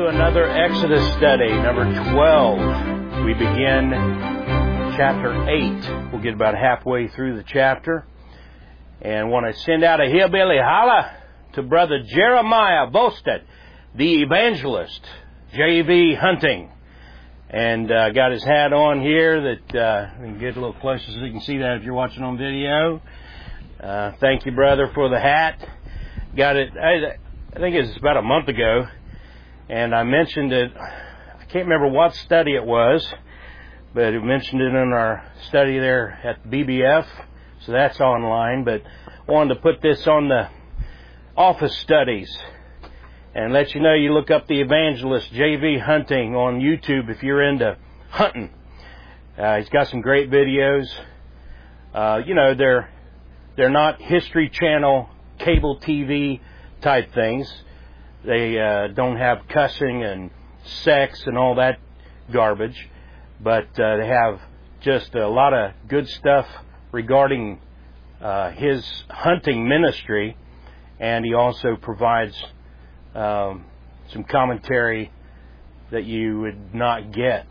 to another Exodus study, number 12. We begin chapter 8. We'll get about halfway through the chapter. And want to send out a hillbilly holla to Brother Jeremiah Volstead, the evangelist, J.V. Hunting. And got his hat on here that we can get a little closer so you can see that if you're watching on video. Thank you, brother, for the hat. Got it, I think it was about a month ago. And I mentioned it, I can't remember what study it was, but it mentioned it in our study there at BBF, so that's online. But I wanted to put this on the office studies and let you know, you look up the evangelist J.V. Hunting on YouTube if you're into hunting. He's got some great videos. They're not History Channel, cable TV type things. They don't have cussing and sex and all that garbage, but they have just a lot of good stuff regarding his hunting ministry, and he also provides some commentary that you would not get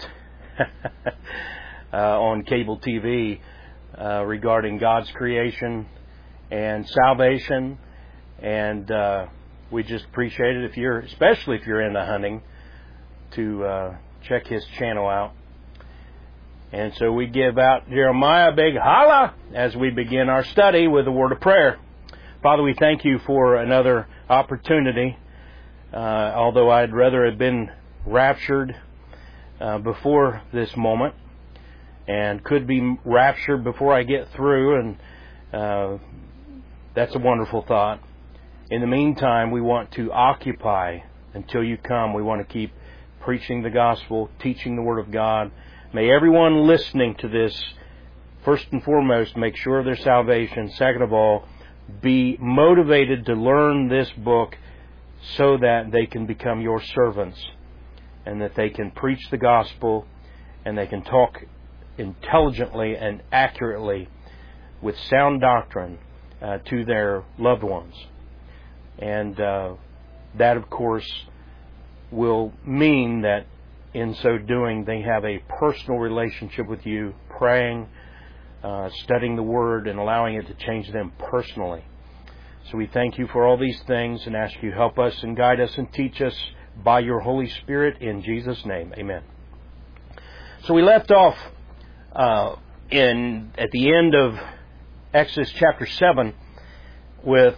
on cable TV regarding God's creation and salvation. And we just appreciate it, especially if you're into hunting, to check his channel out. And so we give out Jeremiah a big holla as we begin our study with a word of prayer. Father, we thank you for another opportunity. Although I'd rather have been raptured before this moment, and could be raptured before I get through, and that's a wonderful thought. In the meantime, we want to occupy until you come. We want to keep preaching the gospel, teaching the Word of God. May everyone listening to this, first and foremost, make sure of their salvation. Second of all, be motivated to learn this book so that they can become your servants, and that they can preach the gospel, and they can talk intelligently and accurately with sound doctrine to their loved ones. And that, of course, will mean that in so doing, they have a personal relationship with you, praying, studying the Word, and allowing it to change them personally. So we thank you for all these things and ask you help us and guide us and teach us by your Holy Spirit in Jesus' name. Amen. So we left off at the end of Exodus chapter 7 with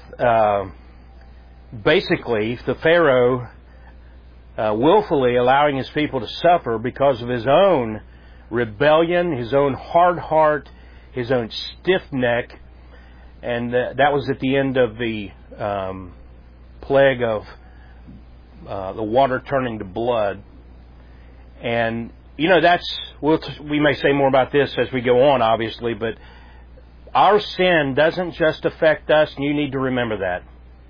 basically the Pharaoh willfully allowing his people to suffer because of his own rebellion, his own hard heart, his own stiff neck. And that was at the end of the plague of the water turning to blood. And, we may say more about this as we go on, obviously, but our sin doesn't just affect us, and you need to remember that.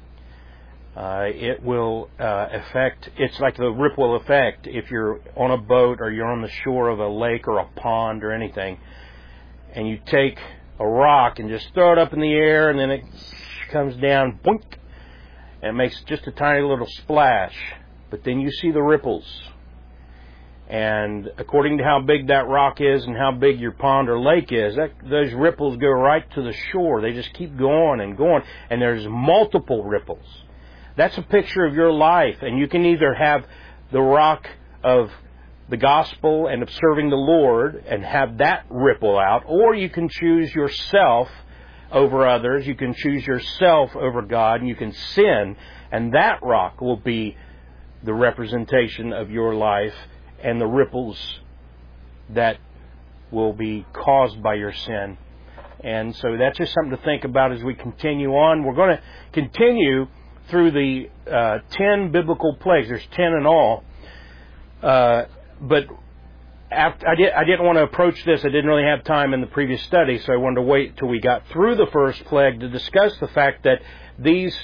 It will affect, it's like the ripple effect if you're on a boat or you're on the shore of a lake or a pond or anything, and you take a rock and just throw it up in the air, and then it comes down, boink, and it makes just a tiny little splash. But then you see the ripples. And according to how big that rock is and how big your pond or lake is, those ripples go right to the shore. They just keep going and going, and there's multiple ripples. That's a picture of your life, and you can either have the rock of the gospel and of serving the Lord and have that ripple out, or you can choose yourself over others. You can choose yourself over God, and you can sin, and that rock will be the representation of your life and the ripples that will be caused by your sin. And so that's just something to think about as we continue on. We're going to continue through the 10 biblical plagues. There's 10 in all. But I didn't want to approach this. I didn't really have time in the previous study, so I wanted to wait till we got through the first plague to discuss the fact that these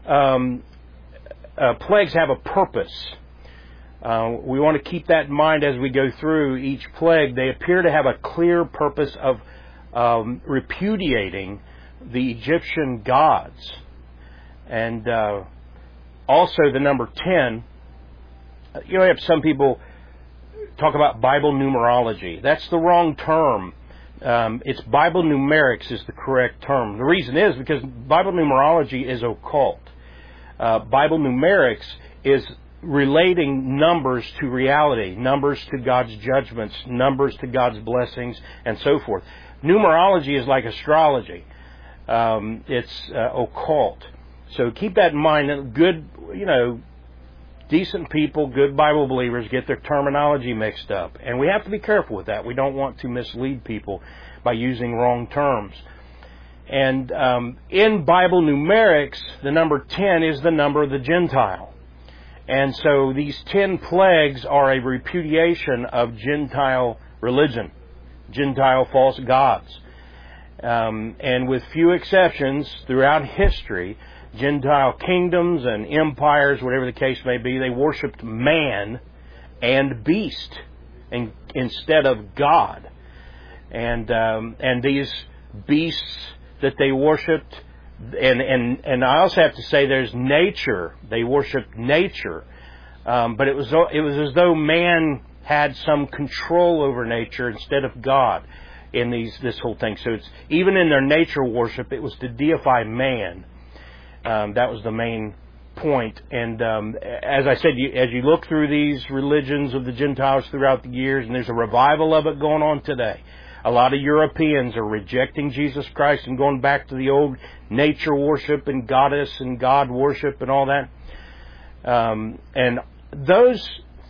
plagues have a purpose. We want to keep that in mind as we go through each plague. They appear to have a clear purpose of repudiating the Egyptian gods. And also the number 10 you know, some people talk about Bible numerology. That's the wrong term. It's Bible numerics is the correct term. The reason is because Bible numerology is occult. Bible numerics is relating numbers to reality, numbers to God's judgments, numbers to God's blessings, and so forth. Numerology is like astrology. It's occult. So keep that in mind. Good, you know, decent people, good Bible believers get their terminology mixed up. And we have to be careful with that. We don't want to mislead people by using wrong terms. And in Bible numerics, the number 10 is the number of the Gentile. And so these 10 plagues are a repudiation of Gentile religion, Gentile false gods. And with few exceptions throughout history, Gentile kingdoms and empires, whatever the case may be, they worshipped man and beast instead of God. And these beasts that they worshipped, and I also have to say there's nature. They worshipped nature, but it was as though man had some control over nature instead of God in this whole thing. So it's even in their nature worship, it was to deify man. That was the main point. And as I said, as you look through these religions of the Gentiles throughout the years, and there's a revival of it going on today. A lot of Europeans are rejecting Jesus Christ and going back to the old nature worship and goddess and God worship and all that. And those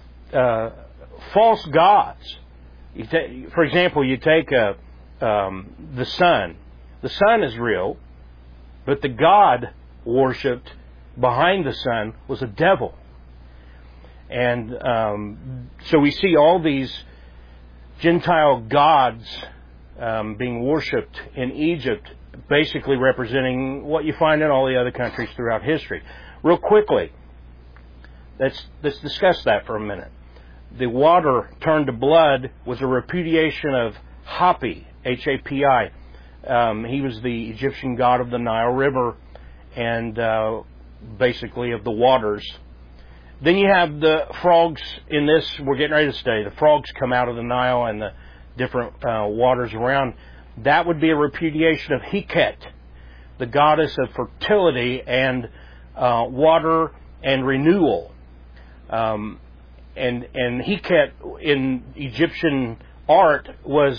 false gods, for example, you take the sun. The sun is real, but the God worshipped behind the sun was a devil. And so we see all these Gentile gods being worshipped in Egypt, basically representing what you find in all the other countries throughout history. Real quickly, let's discuss that for a minute. The water turned to blood was a repudiation of Hapi, H-A-P-I. He was the Egyptian god of the Nile River and basically of the waters. Then you have the frogs in this, we're getting ready to study. The frogs come out of the Nile and the different waters around. That would be a repudiation of Heket, the goddess of fertility and water and renewal. And Heket in Egyptian art was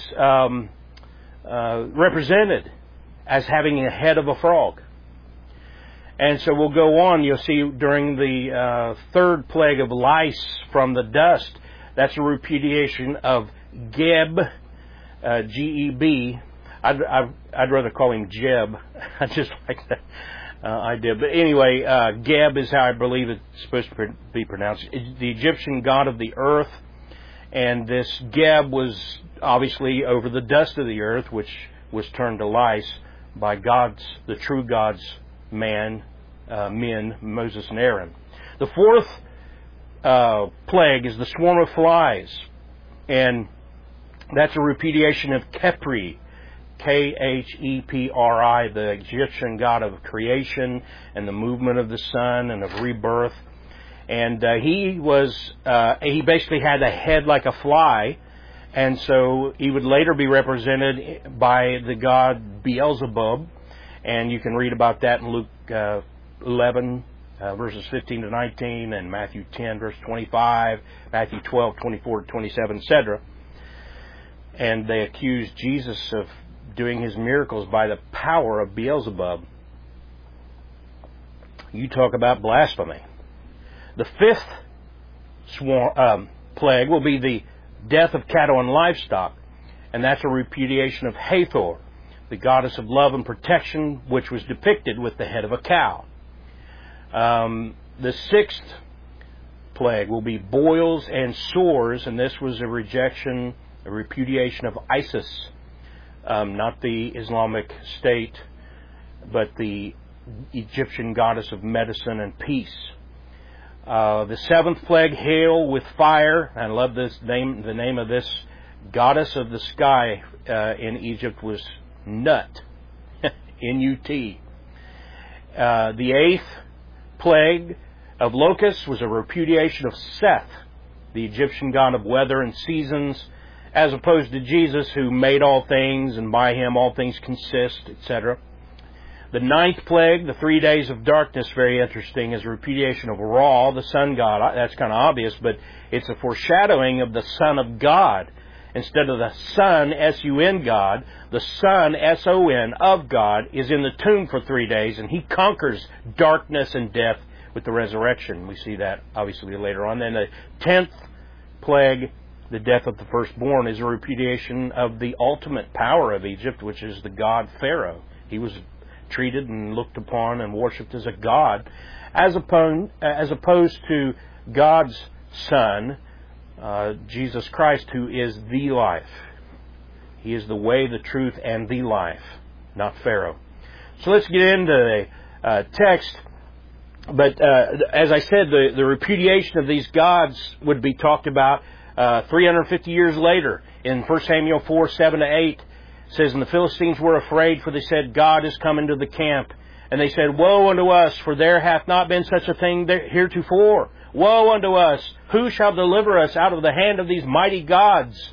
represented as having a head of a frog. And so we'll go on. You'll see during the third plague of lice from the dust, that's a repudiation of Geb, G-E-B. I'd rather call him Jeb. I just like that idea. But anyway, Geb is how I believe it's supposed to be pronounced. It's the Egyptian god of the earth. And this Geb was obviously over the dust of the earth, which was turned to lice by the true God's men, Moses and Aaron. The fourth plague is the swarm of flies. And that's a repudiation of Khepri, K-H-E-P-R-I, the Egyptian god of creation and the movement of the sun and of rebirth. And he basically had a head like a fly, and so he would later be represented by the god Beelzebub, and you can read about that in Luke 11, verses 15 to 19, and Matthew 10, verse 25, Matthew 12, 24 to 27, etc. And they accused Jesus of doing his miracles by the power of Beelzebub. You talk about blasphemy. The fifth plague will be the death of cattle and livestock, and that's a repudiation of Hathor, the goddess of love and protection, which was depicted with the head of a cow. The sixth plague will be boils and sores, and this was a repudiation of Isis, not the Islamic State, but the Egyptian goddess of medicine and peace. The seventh plague, hail with fire. I love this name. The name of this goddess of the sky in Egypt was Nut, N-U-T. The eighth plague of locusts was a repudiation of Seth, the Egyptian god of weather and seasons, as opposed to Jesus, who made all things, and by him all things consist, etc. The 9th plague, the 3 days of darkness, very interesting, is a repudiation of Ra, the sun god. That's kind of obvious, but it's a foreshadowing of the Son of God. Instead of the Son, S-U-N, God, the Son, S-O-N, of God, is in the tomb for 3 days, and he conquers darkness and death with the resurrection. We see that, obviously, later on. Then the 10th plague, the death of the firstborn, is a repudiation of the ultimate power of Egypt, which is the god Pharaoh. He was treated and looked upon and worshipped as a god, as opposed to God's Son, Jesus Christ, who is the life. He is the way, the truth, and the life, not Pharaoh. So let's get into the text. But as I said, the repudiation of these gods would be talked about 350 years later in 1 Samuel 4, 7-8. It says, "And the Philistines were afraid, for they said, God is come into the camp. And they said, Woe unto us, for there hath not been such a thing heretofore. Woe unto us! Who shall deliver us out of the hand of these mighty gods?"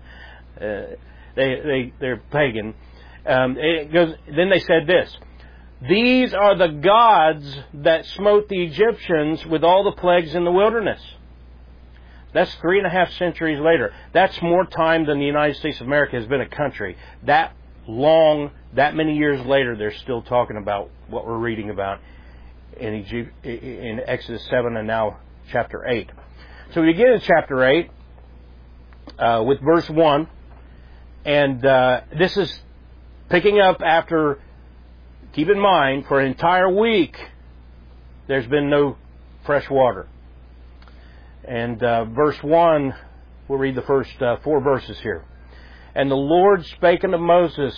They're pagan. Then they said this, "These are the gods that smote the Egyptians with all the plagues in the wilderness." That's 3.5 centuries later. That's more time than the United States of America has been a country. That long, that many years later, they're still talking about what we're reading about in Exodus 7 and now chapter 8. So we get in chapter 8 with verse 1, and this is picking up after, keep in mind, for an entire week, there's been no fresh water. And verse 1, we'll read the first 4 verses here. "And the Lord spake unto Moses,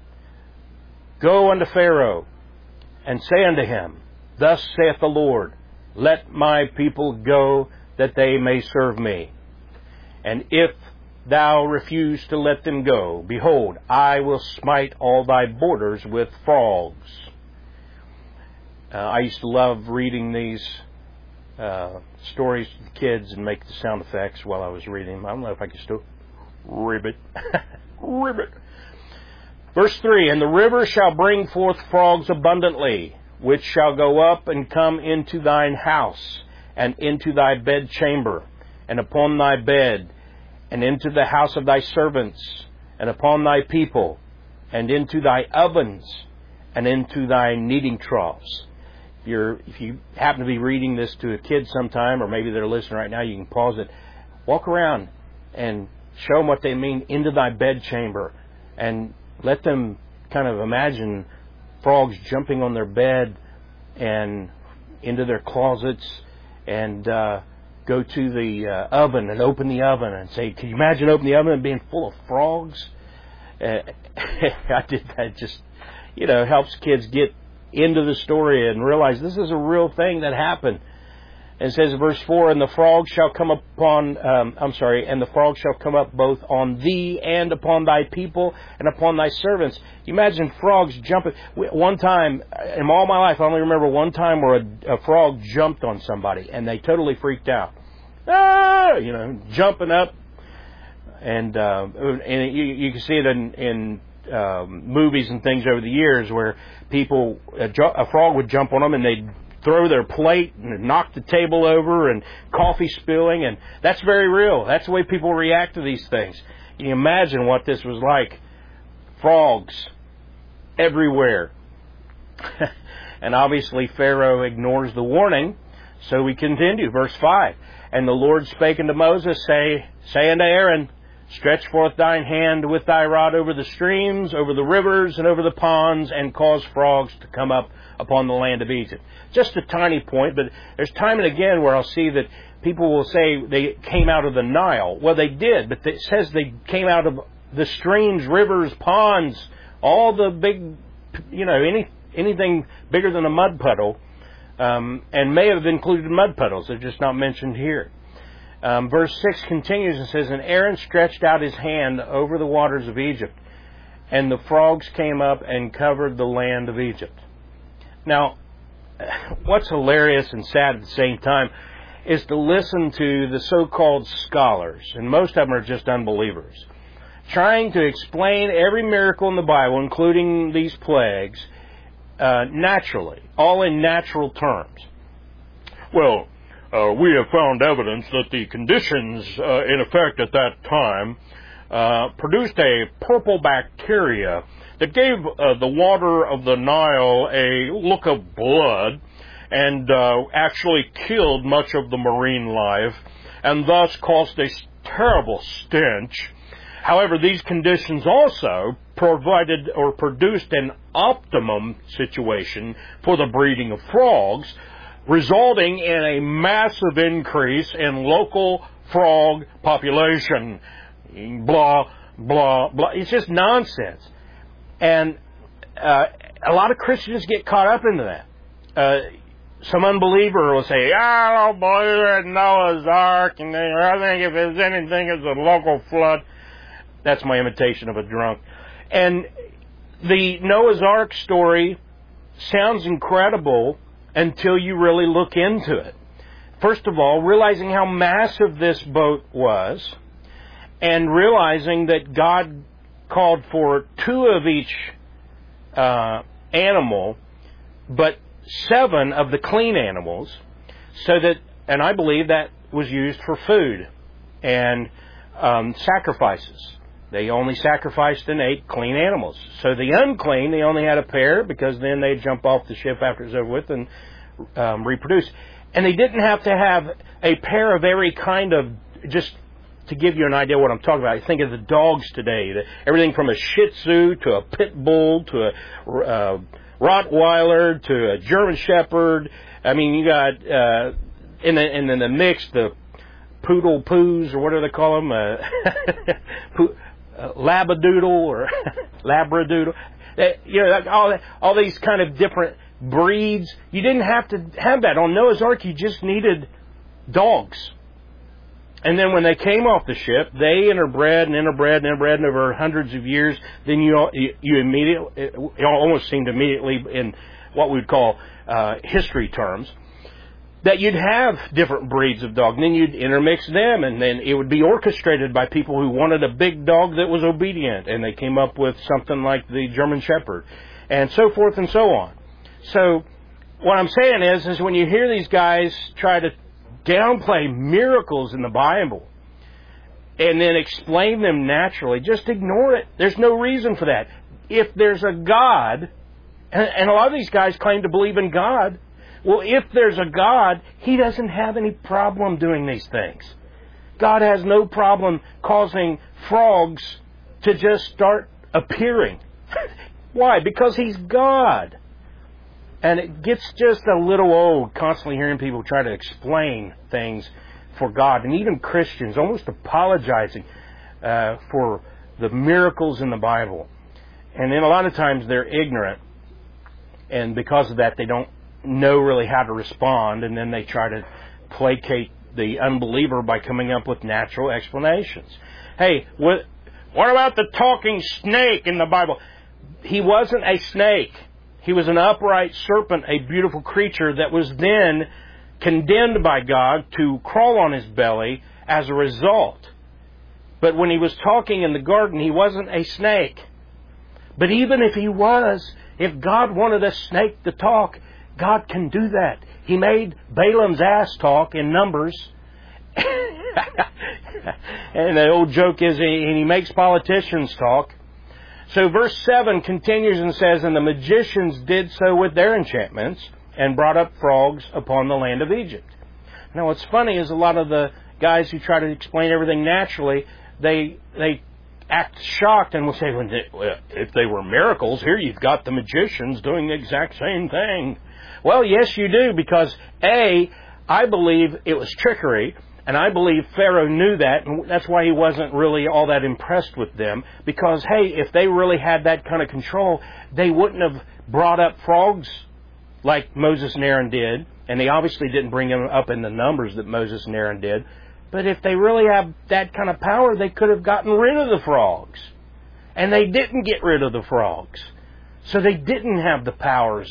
Go unto Pharaoh, and say unto him, Thus saith the Lord, Let my people go, that they may serve me. And if thou refuse to let them go, behold, I will smite all thy borders with frogs." I used to love reading these stories to the kids and make the sound effects while I was reading them. I don't know if I can still... Ribbit. Ribbit. Verse 3, "And the river shall bring forth frogs abundantly, which shall go up and come into thine house, and into thy bedchamber, and upon thy bed, and into the house of thy servants, and upon thy people, and into thy ovens, and into thy kneading troughs." If you happen to be reading this to a kid sometime, or maybe they're listening right now, you can pause it. Walk around and show them what they mean, into thy bedchamber, and let them kind of imagine frogs jumping on their bed and into their closets, and go to the oven and open the oven and say, "Can you imagine opening the oven and being full of frogs?" I did that. Just, helps kids get into the story and realize this is a real thing that happened. And it says in verse 4, "And the frogs shall come and the frogs shall come up both on thee and upon thy people and upon thy servants." You imagine frogs jumping. One time, in all my life, I only remember one time where a frog jumped on somebody and they totally freaked out. Jumping up. And you can see it in movies and things over the years where a frog would jump on them and they'd throw their plate and knock the table over and coffee spilling, and that's very real. That's the way people react to these things. Can you imagine what this was like? Frogs everywhere. And obviously Pharaoh ignores the warning, so we continue. Verse 5, "And the Lord spake unto Moses, say unto Aaron, Stretch forth thine hand with thy rod over the streams, over the rivers, and over the ponds, and cause frogs to come up upon the land of Egypt." Just a tiny point, but there's time and again where I'll see that people will say they came out of the Nile. Well, they did, but it says they came out of the streams, rivers, ponds, all the big, anything bigger than a mud puddle, and may have included mud puddles. They're just not mentioned here. Verse 6 continues and says, "And Aaron stretched out his hand over the waters of Egypt, and the frogs came up and covered the land of Egypt." Now, what's hilarious and sad at the same time is to listen to the so-called scholars, and most of them are just unbelievers, trying to explain every miracle in the Bible, including these plagues, naturally, all in natural terms. Well, we have found evidence that the conditions in effect at that time produced a purple bacteria that gave the water of the Nile a look of blood and actually killed much of the marine life and thus caused a terrible stench. However, these conditions also provided or produced an optimum situation for the breeding of frogs, resulting in a massive increase in local frog population. Blah, blah, blah. It's just nonsense. And a lot of Christians get caught up into that. Some unbeliever will say, I don't believe in Noah's Ark, and I think if there's anything, it's a local flood. That's my imitation of a drunk. And the Noah's Ark story sounds incredible until you really look into it. First of all, realizing how massive this boat was, and realizing that God called for 2 of each animal, but 7 of the clean animals, so that, and I believe that was used for food and sacrifices. They only sacrificed and ate clean animals. So the unclean, they only had a pair, because then they'd jump off the ship after it was over with and reproduce. And they didn't have to have a pair of every kind of, just to give you an idea what I'm talking about, I think of the dogs today. Everything from a Shih Tzu to a Pit Bull to a Rottweiler to a German Shepherd. I mean, you got, and then the mix, the Poodle Poos, or what do they call them? Labradoodle or Labradoodle. You know, all these kind of different breeds. You didn't have to have that. On Noah's Ark, you just needed dogs. And then when they came off the ship, they interbred over hundreds of years. Then you immediately, it almost seemed immediately in what we would call history terms, that you'd have different breeds of dog. And then you'd intermix them, and then it would be orchestrated by people who wanted a big dog that was obedient, and they came up with something like the German Shepherd, and so forth and so on. So what I'm saying is when you hear these guys try to downplay miracles in the Bible and then explain them naturally, just ignore it. There's no reason for that. If there's a God, and a lot of these guys claim to believe in God, well, if there's a God, He doesn't have any problem doing these things. God has no problem causing frogs to just start appearing. Why? Because He's God. And it gets just a little old constantly hearing people try to explain things for God, and even Christians almost apologizing for the miracles in the Bible. And then a lot of times they're ignorant, and because of that they don't know really how to respond, and then they try to placate the unbeliever by coming up with natural explanations. Hey, what about the talking snake in the Bible? He wasn't a snake. He was an upright serpent, a beautiful creature that was then condemned by God to crawl on his belly as a result. But when he was talking in the garden, he wasn't a snake. But even if he was, if God wanted a snake to talk, God can do that. He made Balaam's ass talk in Numbers. And the old joke is he makes politicians talk. So verse 7 continues and says, and the magicians did so with their enchantments and brought up frogs upon the land of Egypt. Now what's funny is a lot of the guys who try to explain everything naturally, they act shocked and will say, well, if they were miracles, here you've got the magicians doing the exact same thing. Well, yes you do, because A, I believe it was trickery. And I believe Pharaoh knew that, and that's why he wasn't really all that impressed with them. Because, hey, if they really had that kind of control, they wouldn't have brought up frogs like Moses and Aaron did. And they obviously didn't bring them up in the numbers that Moses and Aaron did. But if they really have that kind of power, they could have gotten rid of the frogs. And they didn't get rid of the frogs. So they didn't have the powers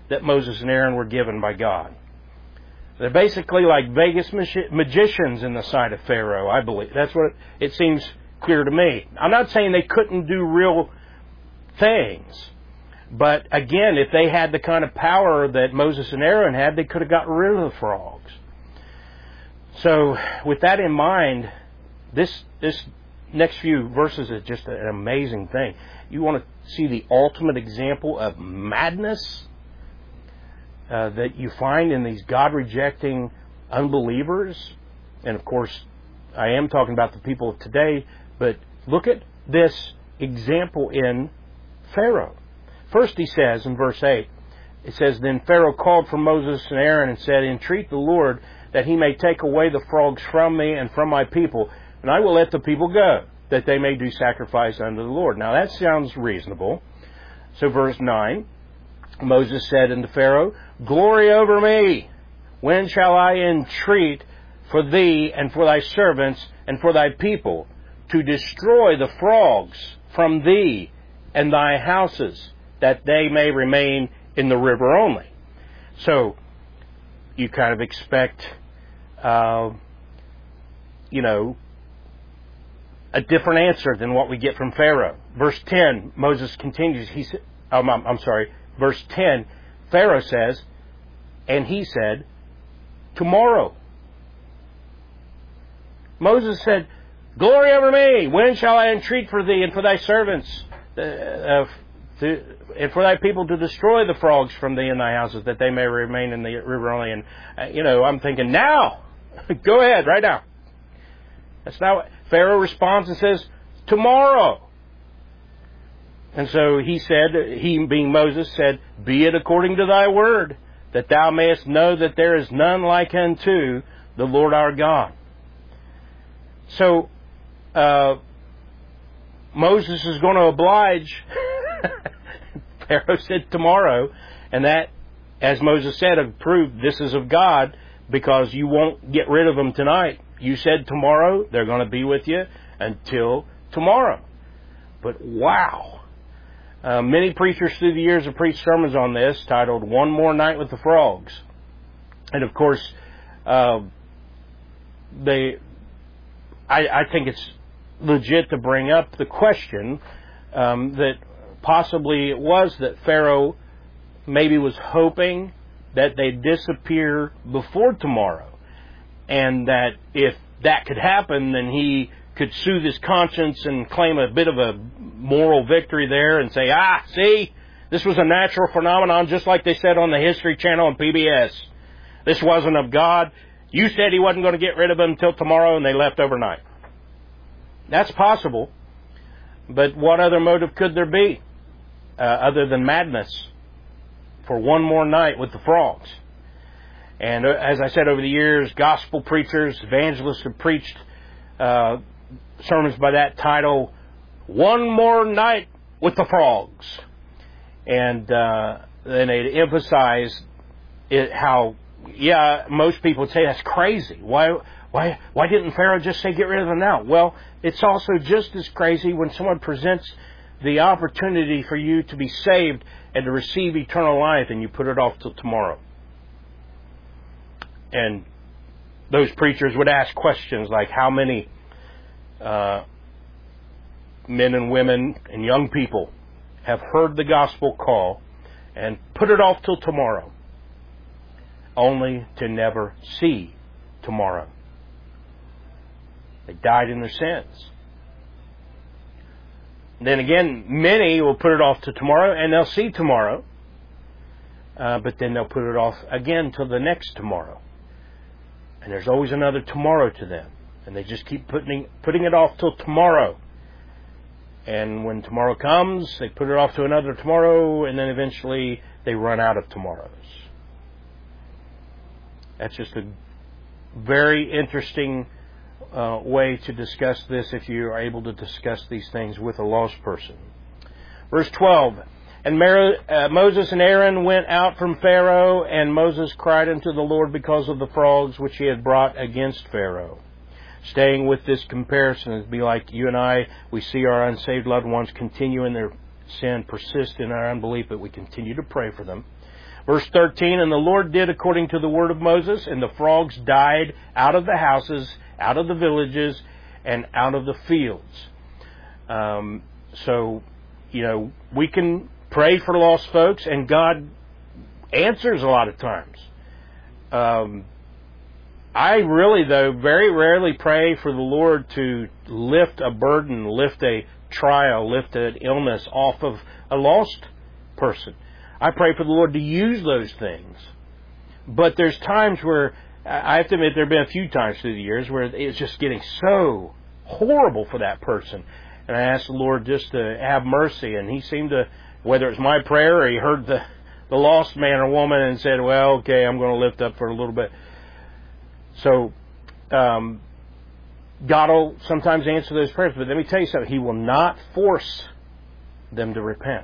that Moses and Aaron were given by God. They're basically like Vegas magicians in the sight of Pharaoh, I believe. That's what it seems clear to me. I'm not saying they couldn't do real things. But again, if they had the kind of power that Moses and Aaron had, they could have gotten rid of the frogs. So with that in mind, this next few verses is just an amazing thing. You want to see the ultimate example of madness that you find in these God-rejecting unbelievers. And of course, I am talking about the people of today, but look at this example in Pharaoh. First he says in verse 8, it says, Then Pharaoh called for Moses and Aaron and said, Entreat the Lord that he may take away the frogs from me and from my people, and I will let the people go, that they may do sacrifice unto the Lord. Now that sounds reasonable. So verse 9, Moses said unto Pharaoh, Glory over me! When shall I entreat for thee and for thy servants and for thy people to destroy the frogs from thee and thy houses, that they may remain in the river only? So you kind of expect, a different answer than what we get from Pharaoh. Verse 10, Moses continues. Verse 10, Pharaoh says, and he said, Tomorrow. Moses said, Glory over me! When shall I entreat for thee and for thy servants, and for thy people to destroy the frogs from thee and thy houses, that they may remain in the river only? And, I'm thinking, now! Go ahead, right now. That's not what Pharaoh responds and says, Tomorrow. And so he said, he being Moses, said, Be it according to thy word, that thou mayest know that there is none like unto the Lord our God. So, Moses is going to oblige. Pharaoh said tomorrow, and that, as Moses said, proved this is of God, because you won't get rid of them tonight. You said tomorrow, they're going to be with you until tomorrow. But wow! Many preachers through the years have preached sermons on this, titled One More Night with the Frogs. And of course, I think it's legit to bring up the question that possibly it was that Pharaoh maybe was hoping that they'd disappear before tomorrow, and that if that could happen, then he could soothe his conscience and claim a bit of a moral victory there and say, see, this was a natural phenomenon, just like they said on the History Channel and PBS. This wasn't of God. You said he wasn't going to get rid of them until tomorrow, and they left overnight. That's possible. But what other motive could there be other than madness for one more night with the frogs? And as I said, over the years, gospel preachers, evangelists have preached sermons by that title, One More Night with the Frogs. And then they'd emphasize how, most people would say that's crazy. Why didn't Pharaoh just say get rid of them now? Well, it's also just as crazy when someone presents the opportunity for you to be saved and to receive eternal life, and you put it off till tomorrow. And those preachers would ask questions like, how many men and women and young people have heard the gospel call and put it off till tomorrow, only to never see tomorrow? They died in their sins. Then again, many will put it off to tomorrow, and they'll see tomorrow, but then they'll put it off again till the next tomorrow. And there's always another tomorrow to them. And they just keep putting it off till tomorrow. And when tomorrow comes, they put it off to another tomorrow, and then eventually they run out of tomorrows. That's just a very interesting way to discuss this, if you are able to discuss these things with a lost person. Verse 12, And Moses and Aaron went out from Pharaoh, and Moses cried unto the Lord because of the frogs which he had brought against Pharaoh. Staying with this comparison, it'd be like you and I, we see our unsaved loved ones continue in their sin, persist in our unbelief, but we continue to pray for them. Verse 13, and the Lord did according to the word of Moses, and the frogs died out of the houses, out of the villages, and out of the fields. So, we can pray for lost folks, and God answers a lot of times. I really, though, very rarely pray for the Lord to lift a burden, lift a trial, lift an illness off of a lost person. I pray for the Lord to use those things. But there's times where, I have to admit, there have been a few times through the years where it's just getting so horrible for that person. And I asked the Lord just to have mercy, and He seemed to, whether it's my prayer or He heard the lost man or woman and said, well, okay, I'm going to lift up for a little bit. So, God will sometimes answer those prayers, but let me tell you something. He will not force them to repent.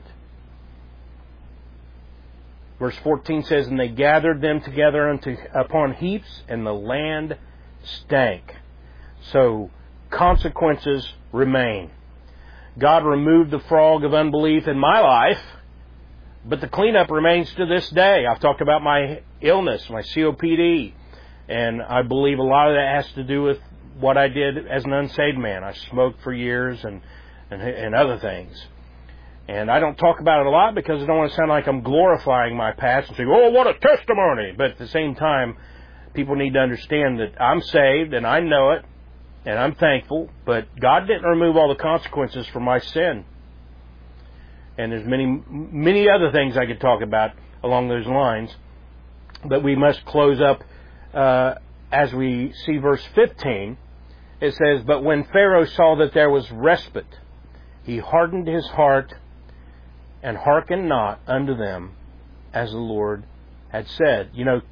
Verse 14 says, and they gathered them together upon heaps, and the land stank. So, consequences remain. God removed the frog of unbelief in my life, but the cleanup remains to this day. I've talked about my illness, my COPD, and I believe a lot of that has to do with what I did as an unsaved man. I smoked for years and other things. And I don't talk about it a lot because I don't want to sound like I'm glorifying my past and saying, oh, what a testimony. But at the same time, people need to understand that I'm saved and I know it and I'm thankful, but God didn't remove all the consequences for my sin. And there's many other things I could talk about along those lines. But we must close up as we see verse 15. It says, but when Pharaoh saw that there was respite, he hardened his heart and hearkened not unto them as the Lord had said.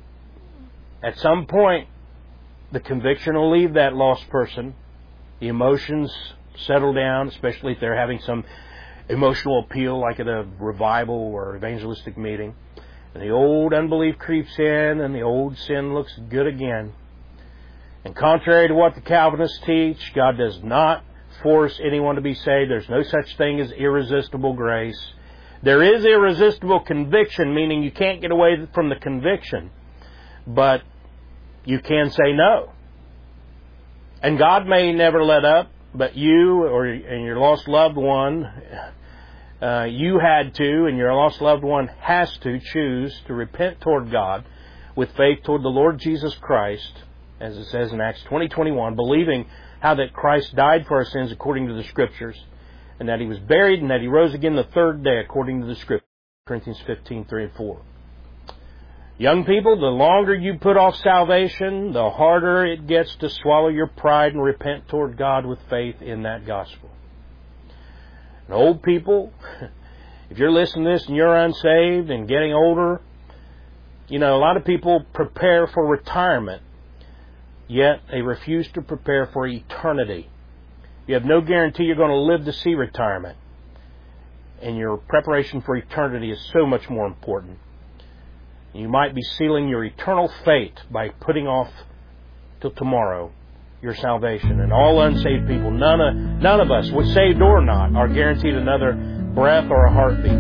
At some point, the conviction will leave that lost person. The emotions settle down, especially if they're having some emotional appeal like at a revival or evangelistic meeting. And the old unbelief creeps in and the old sin looks good again. And contrary to what the Calvinists teach, God does not force anyone to be saved. There's no such thing as irresistible grace. There is irresistible conviction, meaning you can't get away from the conviction, but you can say no. And God may never let up, but you and your lost loved one, you had to, and your lost loved one has to choose to repent toward God with faith toward the Lord Jesus Christ, as it says in Acts 20:21, believing how that Christ died for our sins according to the Scriptures, and that He was buried, and that He rose again the third day according to the Scriptures. Corinthians 15:3 and 4. Young people, the longer you put off salvation, the harder it gets to swallow your pride and repent toward God with faith in that gospel. And old people, if you're listening to this and you're unsaved and getting older, a lot of people prepare for retirement, yet they refuse to prepare for eternity. You have no guarantee you're going to live to see retirement. And your preparation for eternity is so much more important. You might be sealing your eternal fate by putting off till tomorrow your salvation. And all unsaved people, none of us, saved or not, are guaranteed another breath or a heartbeat.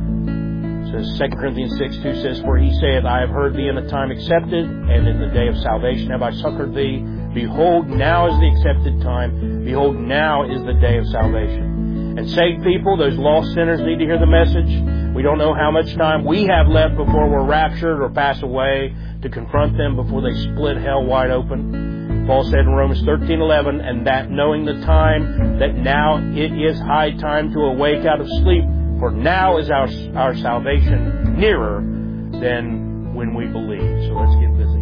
It says 2 Corinthians 6:2 says, for He saith, I have heard thee in the time accepted, and in the day of salvation have I succored thee. Behold, now is the accepted time. Behold, now is the day of salvation. And saved people, those lost sinners, need to hear the message. We don't know how much time we have left before we're raptured or pass away to confront them before they split hell wide open. Paul said in Romans 13:11, and that knowing the time, that now it is high time to awake out of sleep, for now is our salvation nearer than when we believe. So let's get this